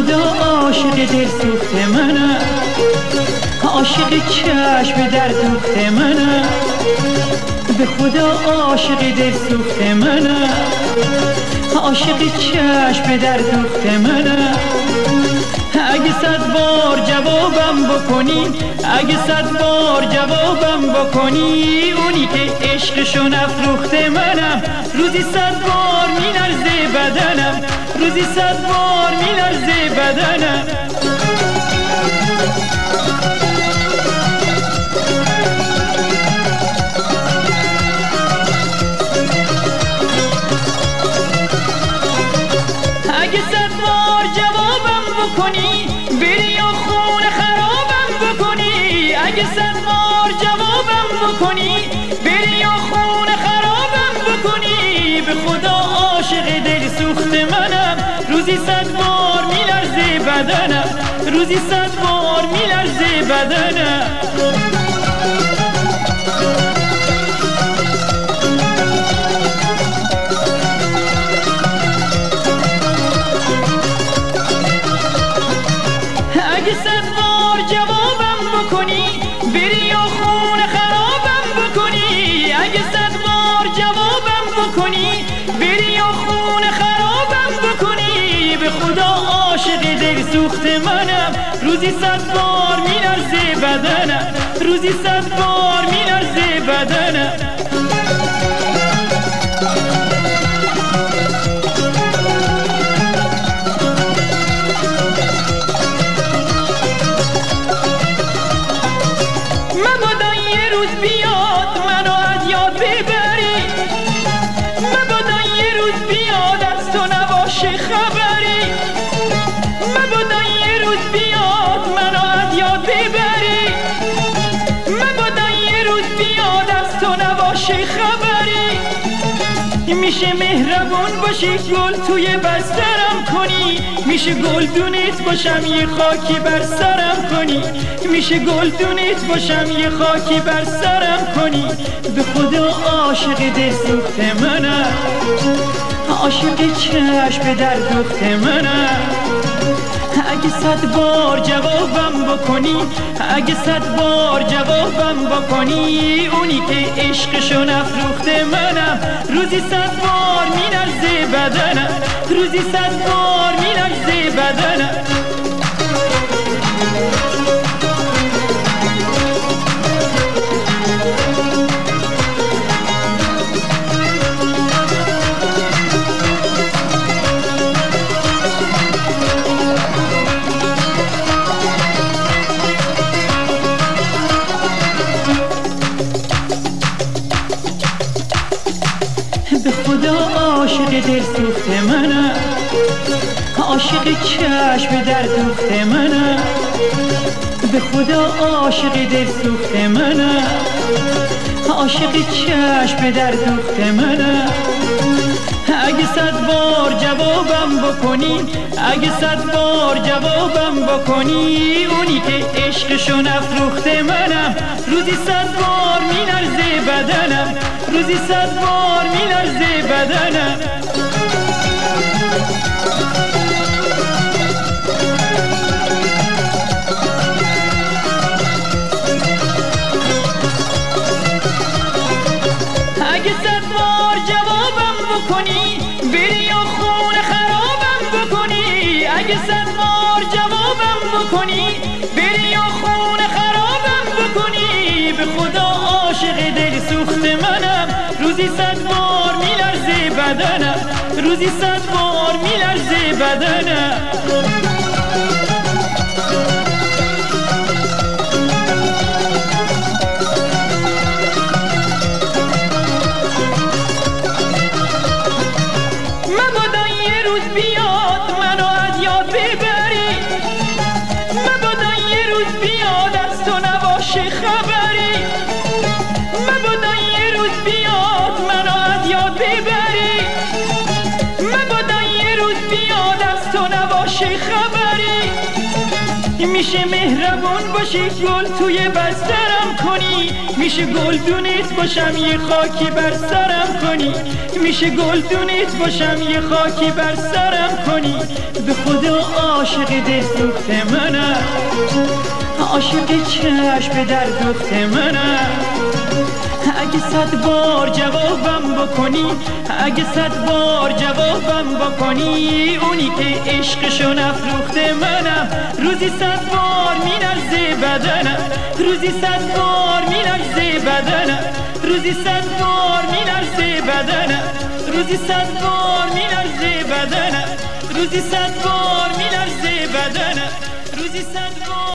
خدا عاشق دل سوخت منم، عاشق چشم در دوخت منم، به خدا عاشق دل سوخت منم، عاشق چشم در دوخت منم. اگه 100 بار جوابم بکنی، اگه 100 بار جوابم بکنی، اونی که عشقشو نفروخت منم، روزی 100 بار میلرزه بدنم، روزی 100 بار میلرزه بدنم. اگه 100 بار جوابم بکنی، بری یا خون خرابم بکنی، اگه 100 بار جوابم بکنی، بری یا خون خرابم بکنی، به خدا عاشق دل سوخت منم، روزی 100 بار میلرزه بدنم، روزی 100 بار میلرزه بدنم. اگه 100 بار جوابم بکنی، بری یا خون خرابم بکنی، اگه 100 بار جوابم بکنی، بری یا خون خرابم بکنی، به خدا عاشق دل سوخت منم، روزی 100 بار میلرزه بدنم، روزی 100 بار میلرزه بدنم. مبادا یه روز بیاد منو از یاد ببری، مبادا یه روز بیاد از تو نباشه خبری، مبادا یه روز بیاد منو از یاد ببری، مبادا یه روز بیاد از تو نباشه خبری. میشه مهربون باشی گل توی بسترم کنی، میشه گلدونت باشم یه خاکی بر سرم کنی، میشه گلدونت باشم یه خاکی بر سرم کنی، به خدا عاشق دل سوخت منم، عاشق چشم در دوخت منم. اگه 100 بار جوابم بکنی، اگه 100 بار جوابم بکنی، اونی که عشقشو نفروخت منم، روزی 100 بار میلرزه بدنم، روزی 100 بار میلرزه بدنم. به خدا عاشق دل سوخت منم، عاشق چشم در دوخت منم، به خدا عاشق دل سوخت منم، عاشق چشم در دوخت منم. اگه 100 بار جوابم بکنی، اگه 100 بار جوابم بکنی، اونی که عشقشو نفروخت منم، روزی 100 بار میلرزه بدنم، روزی 100 بار میلرزه بدنم. اگه 100 بار جوابم بکنی، بری یا خون خرابم بکنی، اگه 100 بار جوابم بکنی، بری یا خون خرابم بکنی، به خدا عاشق دل سوخت منم، روزی 100 بار میلرزه بدنم، روزی 100 بار میلرزه بدنم. مبادا یه روز بیاد منو از یاد ببری، مبادا یه روز بیاد از تو نباشه خبری، مبادا یه روز بیاد منو از یاد ببری، مبادا یه روز بیاد از تو نباشه خبری. میشه مهربون باشی گل توی بسترم کنی، میشه گلدونیت باشم یه خاکی بر سرم کنی، میشه گلدونیت باشم یه خاکی بر سرم کنی. به خدا عاشق دل سوخت منم، عاشق چشم در دوخت منم. اگه 100 بار جوابم بکنی، اگه 100 بار جوابم بکنی، اونی که عشقشو نفروخته منم. روزی 100 بار میلرزه بدنم، روزی 100 بار میلرزه بدنم، روزی 100 بار میلرزه بدنم، روزی 100 بار میلرزه بدنم، روزی 100 بار میلرزه بدنم، روزی 100 بار